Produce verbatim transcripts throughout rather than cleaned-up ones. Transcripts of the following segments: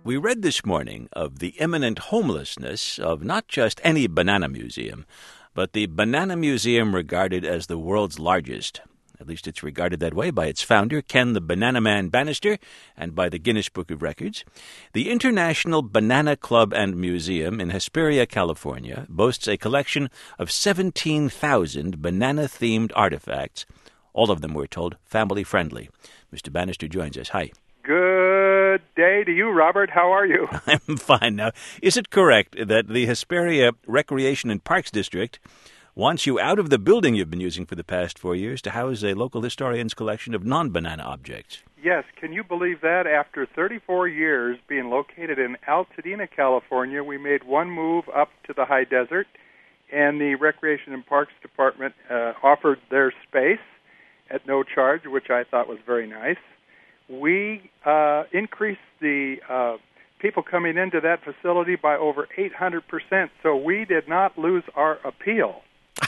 We read this morning of the imminent homelessness of not just any banana museum, but the banana museum regarded as the world's largest. At least it's regarded that way by its founder, Ken the Banana Man Bannister, and by the Guinness Book of Records. The International Banana Club and Museum in Hesperia, California, boasts a collection of seventeen thousand banana-themed artifacts, all of them, we're told, family-friendly. Mister Bannister joins us. Hi. Good day to you, Robert. How are you? I'm fine. Now, is it correct that the Hesperia Recreation and Parks District wants you out of the building you've been using for the past four years to house a local historian's collection of non-banana objects? Yes. Can you believe that? After thirty-four years being located in Altadena, California, we made one move up to the high desert, and the Recreation and Parks Department uh, offered their space at no charge, which I thought was very nice. We uh, increased the uh, people coming into that facility by over eight hundred percent, so we did not lose our appeal.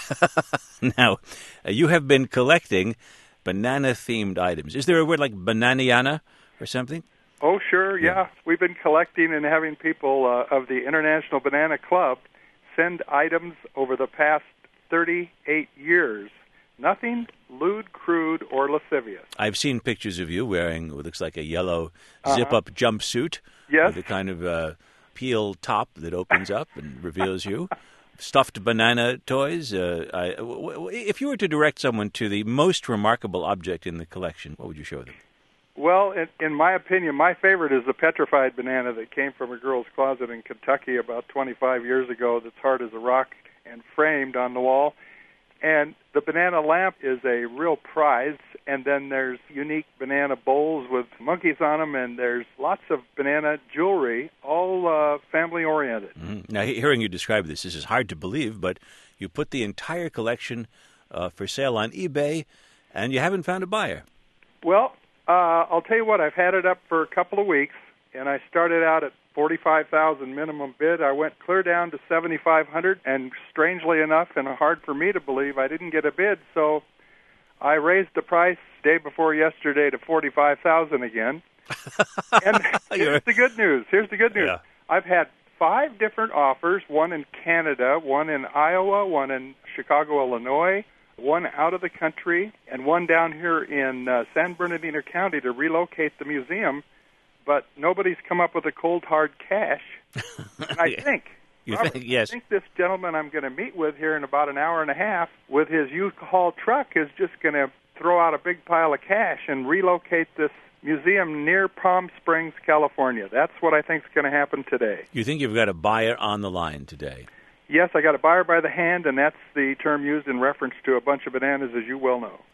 Now, uh, you have been collecting banana-themed items. Is there a word like bananiana or something? Oh, sure, yeah. yeah. We've been collecting and having people uh, of the International Banana Club send items over the past thirty-eight years. Nothing lewd, crude, or lascivious. I've seen pictures of you wearing what looks like a yellow uh-huh. zip-up jumpsuit yes. with a kind of uh, peel top that opens up and reveals you. Stuffed banana toys. Uh, I, w- w- if you were to direct someone to the most remarkable object in the collection, what would you show them? Well, in, in my opinion, my favorite is the petrified banana that came from a girl's closet in Kentucky about twenty-five years ago that's hard as a rock and framed on the wall. And the banana lamp is a real prize, and then there's unique banana bowls with monkeys on them, and there's lots of banana jewelry, all uh, family-oriented. Mm-hmm. Now, hearing you describe this, this is hard to believe, but you put the entire collection uh, for sale on eBay, and you haven't found a buyer. Well, uh, I'll tell you what, I've had it up for a couple of weeks, and I started out at forty-five thousand dollars minimum bid. I went clear down to seventy-five hundred dollars, and strangely enough, and hard for me to believe, I didn't get a bid, so I raised the price day before yesterday to forty-five thousand dollars again. And here's the good news. Here's the good news. Yeah. I've had five different offers, one in Canada, one in Iowa, one in Chicago, Illinois, one out of the country, and one down here in uh, San Bernardino County to relocate the museum. But nobody's come up with a cold, hard cash. And I think, you Robert, think, yes. I think this gentleman I'm going to meet with here in about an hour and a half with his U-Haul truck is just going to throw out a big pile of cash and relocate this museum near Palm Springs, California. That's what I think is going to happen today. You think you've got a buyer on the line today? Yes, I got a buyer by the hand, and that's the term used in reference to a bunch of bananas, as you well know.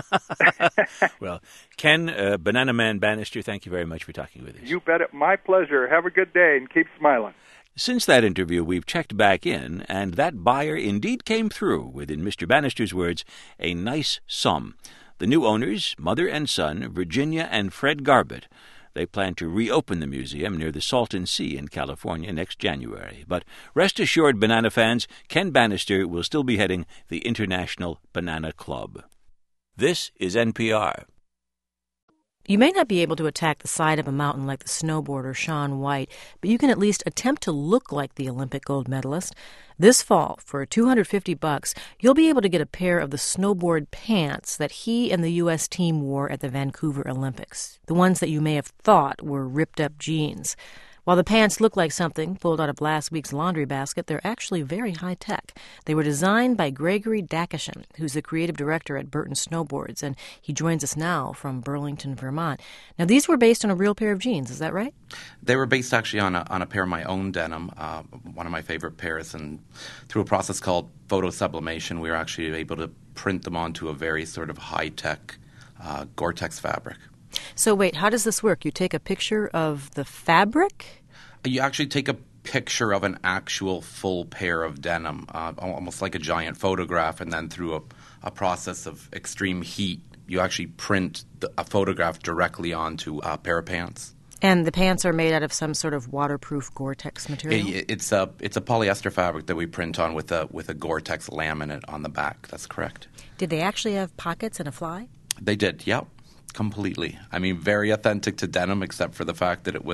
Well, Ken, uh, Banana Man Bannister, thank you very much for talking with us. You bet it. My pleasure. Have a good day, and keep smiling. Since that interview, we've checked back in, and that buyer indeed came through with, in Mister Bannister's words, a nice sum. The new owners, mother and son, Virginia and Fred Garbett. They plan to reopen the museum near the Salton Sea in California next January. But rest assured, banana fans, Ken Bannister will still be heading the International Banana Club. This is N P R. You may not be able to attack the side of a mountain like the snowboarder Shaun White, but you can at least attempt to look like the Olympic gold medalist. This fall, for two hundred fifty bucks, you'll be able to get a pair of the snowboard pants that he and the U S team wore at the Vancouver Olympics, the ones that you may have thought were ripped-up jeans. While the pants look like something pulled out of last week's laundry basket, they're actually very high-tech. They were designed by Gregory Dakishin, who's the creative director at Burton Snowboards, and he joins us now from Burlington, Vermont. Now, these were based on a real pair of jeans, is that right? They were based actually on a, on a pair of my own denim, uh, one of my favorite pairs, and through a process called photosublimation, we were actually able to print them onto a very sort of high-tech uh, Gore-Tex fabric. So wait, how does this work? You take a picture of the fabric? You actually take a picture of an actual full pair of denim, uh, almost like a giant photograph, and then through a, a process of extreme heat, you actually print the, a photograph directly onto a pair of pants. And the pants are made out of some sort of waterproof Gore-Tex material? It, it's a it's a polyester fabric that we print on with a with a Gore-Tex laminate on the back. That's correct. Did they actually have pockets and a fly? They did, yep. Completely. I mean, very authentic to denim, except for the fact that it was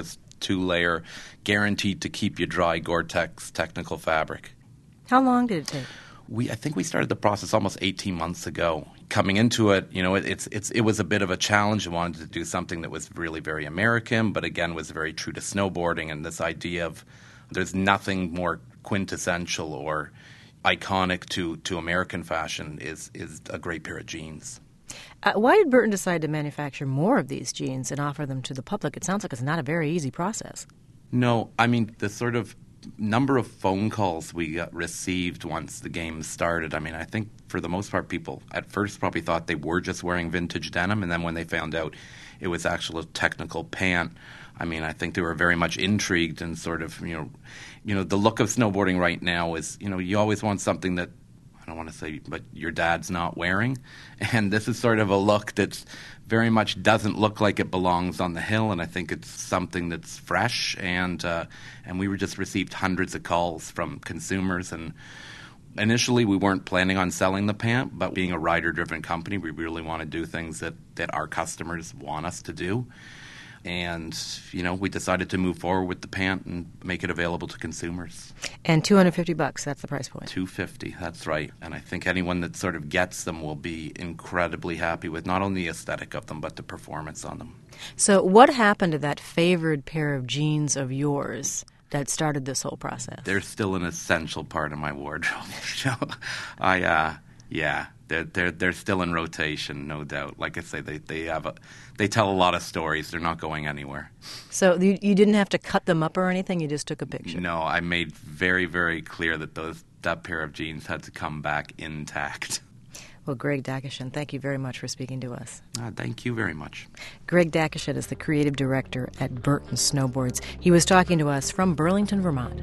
two-layer, guaranteed to keep you dry Gore-Tex technical fabric. How long did it take? We, I think we started the process almost eighteen months ago. Coming into it, you know, it, it's it's it was a bit of a challenge. I wanted to do something that was really very American, but again was very true to snowboarding and this idea of there's nothing more quintessential or iconic to, to American fashion is is a great pair of jeans. Uh, why did Burton decide to manufacture more of these jeans and offer them to the public? It sounds like it's not a very easy process. No, I mean the sort of number of phone calls we got received once the game started. I mean, I think for the most part, people at first probably thought they were just wearing vintage denim, and then when they found out it was actual technical pant, I mean, I think they were very much intrigued and sort of, you know, you know, the look of snowboarding right now is, you know, you always want something that, I don't want to say, but your dad's not wearing. And this is sort of a look that's very much doesn't look like it belongs on the hill, and I think it's something that's fresh. And uh, and we were just received hundreds of calls from consumers. And initially, we weren't planning on selling the pant, but being a rider-driven company, we really want to do things that, that our customers want us to do. And, you know, we decided to move forward with the pant and make it available to consumers. And two hundred fifty bucks, that's the price point. two hundred fifty, that's right. And I think anyone that sort of gets them will be incredibly happy with not only the aesthetic of them, but the performance on them. So what happened to that favored pair of jeans of yours that started this whole process? They're still an essential part of my wardrobe. I, uh, yeah, they're, they're, they're still in rotation, no doubt. Like I say, they, they have a... They tell a lot of stories. They're not going anywhere. So you, you didn't have to cut them up or anything? You just took a picture? No, I made very, very clear that those that pair of jeans had to come back intact. Well, Greg Dakishin, thank you very much for speaking to us. Uh, thank you very much. Greg Dakishin is the creative director at Burton Snowboards. He was talking to us from Burlington, Vermont.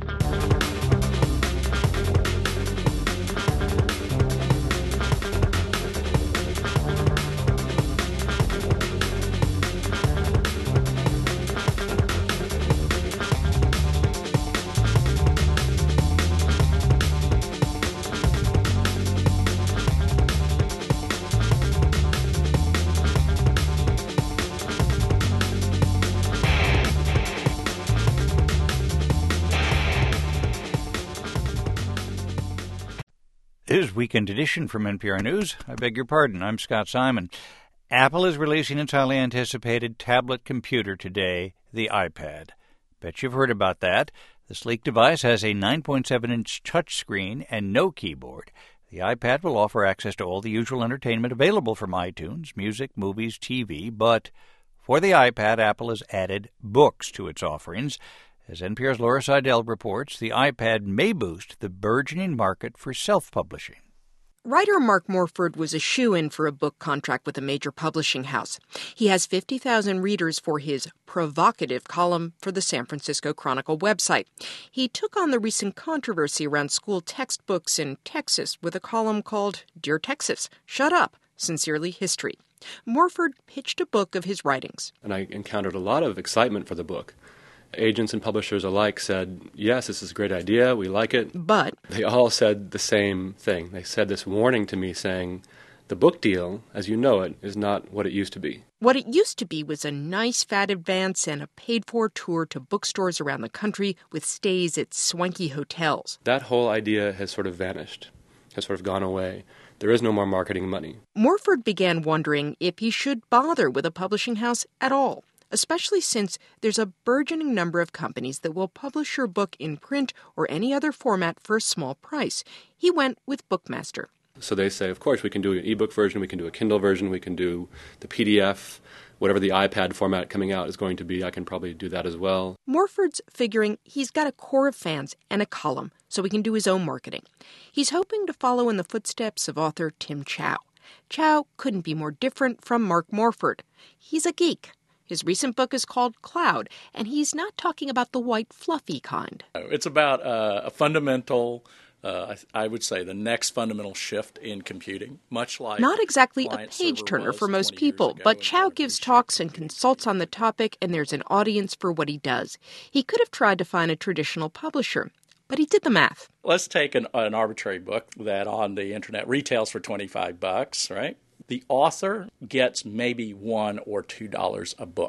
This is Weekend Edition from N P R News. I beg your pardon, I'm Scott Simon. Apple is releasing its highly anticipated tablet computer today, the iPad. Bet you've heard about that. The sleek device has a nine point seven inch touchscreen and no keyboard. The iPad will offer access to all the usual entertainment available from iTunes, music, movies, T V, but for the iPad, Apple has added books to its offerings. As N P R's Laura Seidel reports, the iPad may boost the burgeoning market for self-publishing. Writer Mark Morford was a shoo-in for a book contract with a major publishing house. He has fifty thousand readers for his provocative column for the San Francisco Chronicle website. He took on the recent controversy around school textbooks in Texas with a column called Dear Texas, Shut Up, Sincerely History. Morford pitched a book of his writings. And I encountered a lot of excitement for the book. Agents and publishers alike said, yes, this is a great idea, we like it. But they all said the same thing. They said this warning to me saying, the book deal, as you know it, is not what it used to be. What it used to be was a nice fat advance and a paid-for tour to bookstores around the country with stays at swanky hotels. That whole idea has sort of vanished, has sort of gone away. There is no more marketing money. Morford began wondering if he should bother with a publishing house at all, especially since there's a burgeoning number of companies that will publish your book in print or any other format for a small price. He went with Bookmaster. So they say, of course, we can do an ebook version, we can do a Kindle version, we can do the P D F, whatever the iPad format coming out is going to be, I can probably do that as well. Morford's figuring he's got a core of fans and a column, so he can do his own marketing. He's hoping to follow in the footsteps of author Tim Chow. Chow couldn't be more different from Mark Morford. He's a geek. His recent book is called Cloud, and he's not talking about the white, fluffy kind. It's about uh, a fundamental, uh, I, I would say, the next fundamental shift in computing, much like... Not exactly a page-turner for most people, but Chow gives talks and consults on the topic, and there's an audience for what he does. He could have tried to find a traditional publisher, but he did the math. Let's take an, an arbitrary book that on the internet retails for twenty-five bucks, right? The author gets maybe one or two dollars a book.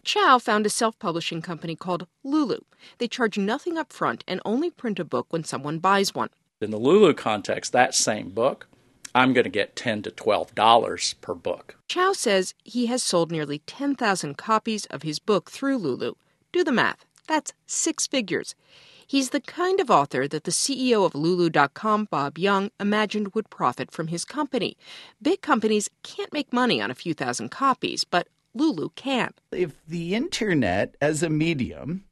Chow found a self-publishing company called Lulu. They charge nothing up front and only print a book when someone buys one. In the Lulu context, that same book, I'm going to get ten to twelve dollars per book. Chow says he has sold nearly ten thousand copies of his book through Lulu. Do the math. That's six figures. He's the kind of author that the C E O of Lulu dot com, Bob Young, imagined would profit from his company. Big companies can't make money on a few thousand copies, but Lulu can. If the Internet as a medium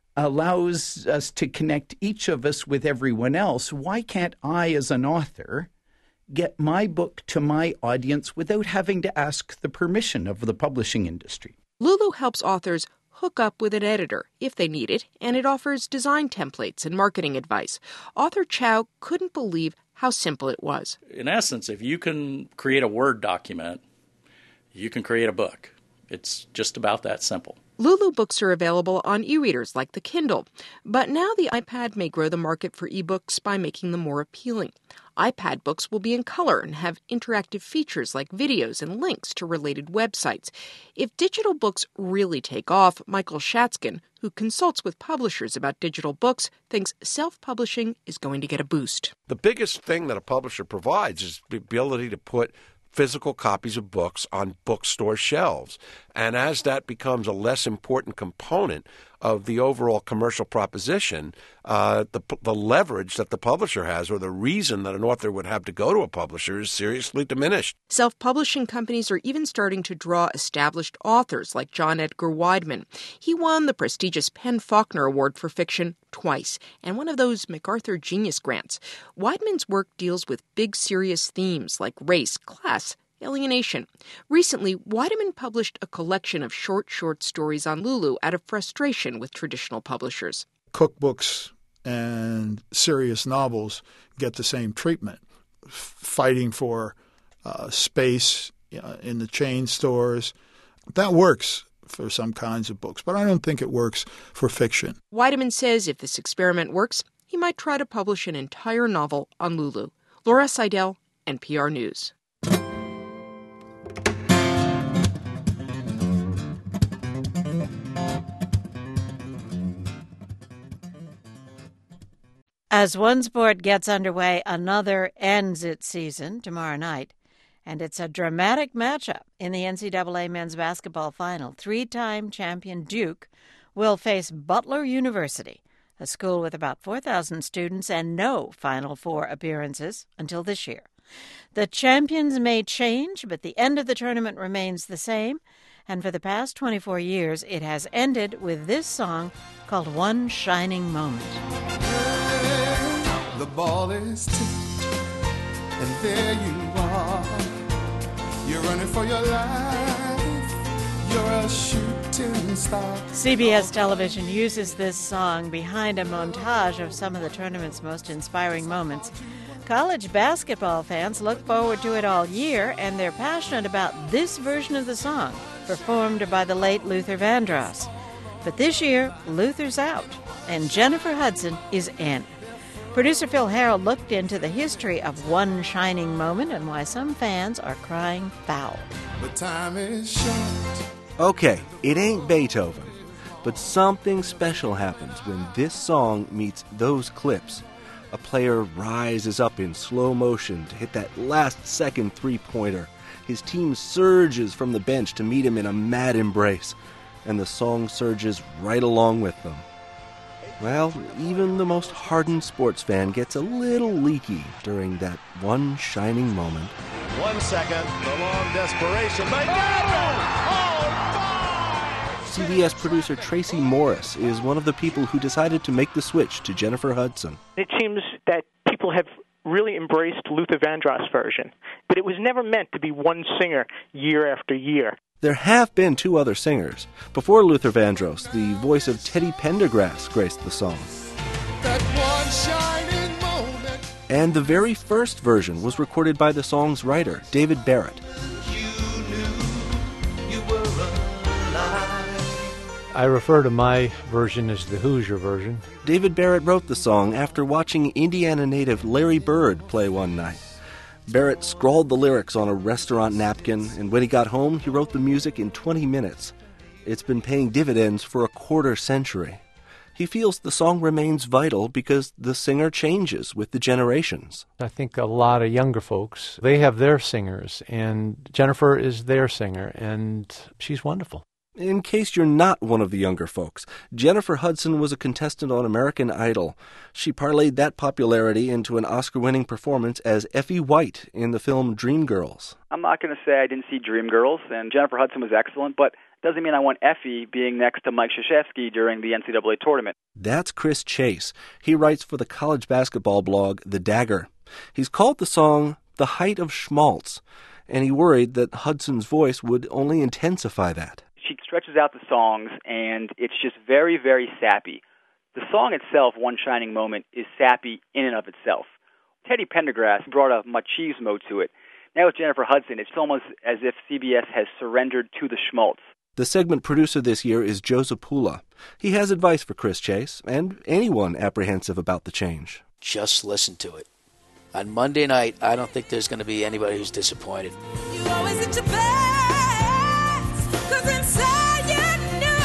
allows us to connect each of us with everyone else, why can't I, as an author, get my book to my audience without having to ask the permission of the publishing industry? Lulu helps authors hook up with an editor if they need it, and it offers design templates and marketing advice. Author Chow couldn't believe how simple it was. In essence, if you can create a Word document, you can create a book. It's just about that simple. Lulu books are available on e-readers like the Kindle, but now the iPad may grow the market for e-books by making them more appealing. iPad books will be in color and have interactive features like videos and links to related websites. If digital books really take off, Michael Shatzkin, who consults with publishers about digital books, thinks self-publishing is going to get a boost. The biggest thing that a publisher provides is the ability to put physical copies of books on bookstore shelves. And as that becomes a less important component of the overall commercial proposition, uh, the, the leverage that the publisher has, or the reason that an author would have to go to a publisher, is seriously diminished. Self-publishing companies are even starting to draw established authors like John Edgar Wideman. He won the prestigious PEN/Faulkner Award for Fiction twice, and one of those MacArthur Genius Grants. Wideman's work deals with big, serious themes like race, class, alienation. Recently, Wideman published a collection of short, short stories on Lulu out of frustration with traditional publishers. Cookbooks and serious novels get the same treatment, F- fighting for uh, space uh, in the chain stores. That works for some kinds of books, but I don't think it works for fiction. Wideman says if this experiment works, he might try to publish an entire novel on Lulu. Laura Seidel, N P R News. As one sport gets underway, another ends its season tomorrow night. And it's a dramatic matchup in the N C double A men's basketball final. Three-time champion Duke will face Butler University, a school with about four thousand students and no Final Four appearances until this year. The champions may change, but the end of the tournament remains the same. And for the past twenty-four years, it has ended with this song called One Shining Moment. The ball is tipped, and there you are. You're running for your life. You're a shooting star. C B S Television uses this song behind a montage of some of the tournament's most inspiring moments. College basketball fans look forward to it all year, and they're passionate about this version of the song, performed by the late Luther Vandross. But this year, Luther's out, and Jennifer Hudson is in. Producer Phil Harrell looked into the history of One Shining Moment and why some fans are crying foul. The time is short. Okay, it ain't Beethoven, but something special happens when this song meets those clips. A player rises up in slow motion to hit that last-second three-pointer. His team surges from the bench to meet him in a mad embrace, and the song surges right along with them. Well, even the most hardened sports fan gets a little leaky during that one shining moment. One second, the long desperation by Denver! Oh, C B S producer Tracy Morris is one of the people who decided to make the switch to Jennifer Hudson. It seems that people have really embraced Luther Vandross' version, but it was never meant to be one singer year after year. There have been two other singers. Before Luther Vandross, the voice of Teddy Pendergrass graced the song. That one shining moment. And the very first version was recorded by the song's writer, David Barrett. You knew you were alive. I refer to my version as the Hoosier version. David Barrett wrote the song after watching Indiana native Larry Bird play one night. Barrett scrawled the lyrics on a restaurant napkin, and when he got home, he wrote the music in twenty minutes. It's been paying dividends for a quarter century. He feels the song remains vital because the singer changes with the generations. I think a lot of younger folks, they have their singers, and Jennifer is their singer, and she's wonderful. In case you're not one of the younger folks, Jennifer Hudson was a contestant on American Idol. She parlayed that popularity into an Oscar-winning performance as Effie White in the film Dreamgirls. I'm not going to say I didn't see Dreamgirls, and Jennifer Hudson was excellent, but doesn't mean I want Effie being next to Mike Krzyzewski during the N C double A tournament. That's Chris Chase. He writes for the college basketball blog The Dagger. He's called the song The Height of Schmaltz, and he worried that Hudson's voice would only intensify that. She stretches out the songs, and it's just very, very sappy. The song itself, One Shining Moment, is sappy in and of itself. Teddy Pendergrass brought a machismo to it. Now with Jennifer Hudson, it's almost as if C B S has surrendered to the schmaltz. The segment producer this year is Joe Zapula. He has advice for Chris Chase and anyone apprehensive about the change. Just listen to it. On Monday night, I don't think there's going to be anybody who's disappointed. You always at your best, 'cause inside you know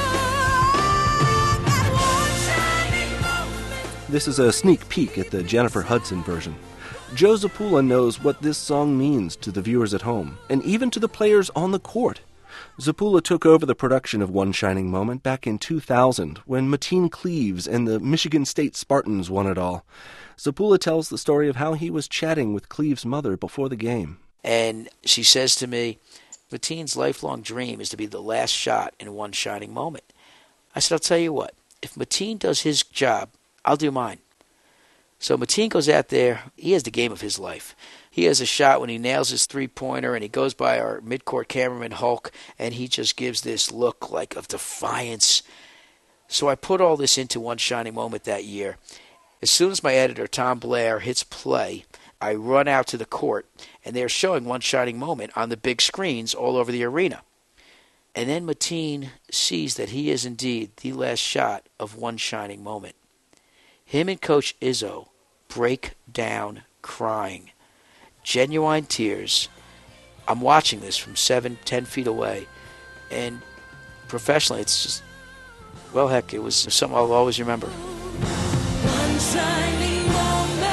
that one shining moment. This is a sneak peek at the Jennifer Hudson version. Joe Zapula knows what this song means to the viewers at home, and even to the players on the court. Zapula took over the production of One Shining Moment back in two thousand, when Mateen Cleaves and the Michigan State Spartans won it all. Zapula tells the story of how he was chatting with Cleaves' mother before the game. And she says to me, Mateen's lifelong dream is to be the last shot in One Shining Moment. I said, I'll tell you what, if Mateen does his job, I'll do mine. So Mateen goes out there, he has the game of his life. He has a shot when he nails his three-pointer, and he goes by our mid-court cameraman, Hulk, and he just gives this look like of defiance. So I put all this into One Shining Moment that year. As soon as my editor, Tom Blair, hits play, I run out to the court, and they're showing One Shining Moment on the big screens all over the arena. And then Mateen sees that he is indeed the last shot of One Shining Moment. Him and Coach Izzo break down crying. Genuine tears. I'm watching this from seven, ten feet away. And professionally, it's just, well, heck, it was something I'll always remember. One shining moment.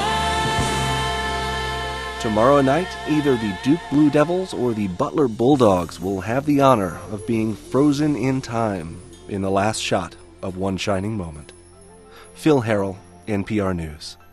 Tomorrow night, either the Duke Blue Devils or the Butler Bulldogs will have the honor of being frozen in time in the last shot of One Shining Moment. Phil Harrell, N P R News.